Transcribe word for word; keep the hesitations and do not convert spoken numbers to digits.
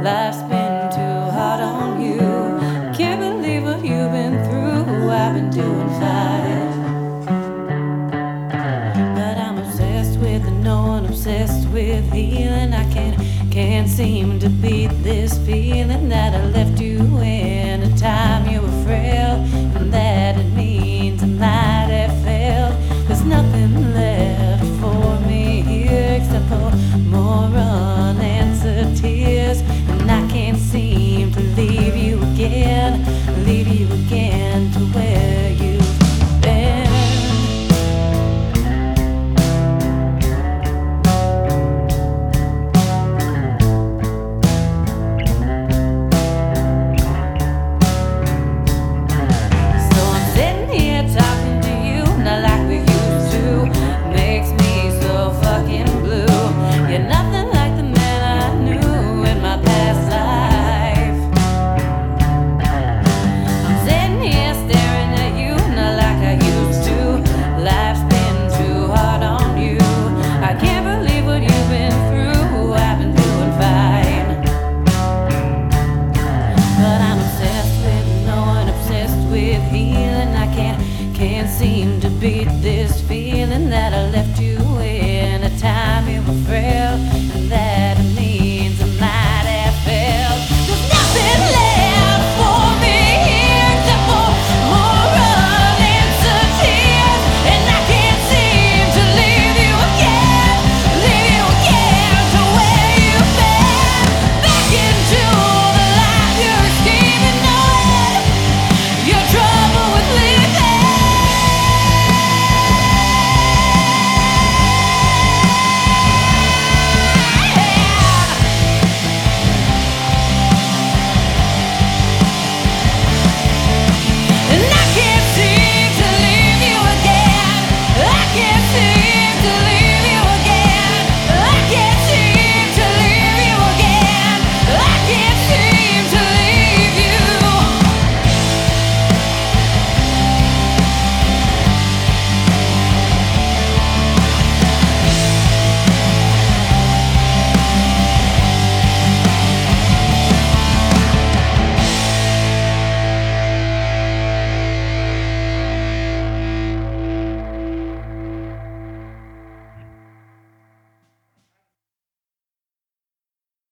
Life's been too hard on you. Can't believe what you've been through. I've been doing fine, but I'm obsessed with the knowing, obsessed with healing. I can't, can't seem to beat this feeling that I left you in a time you were frail, and that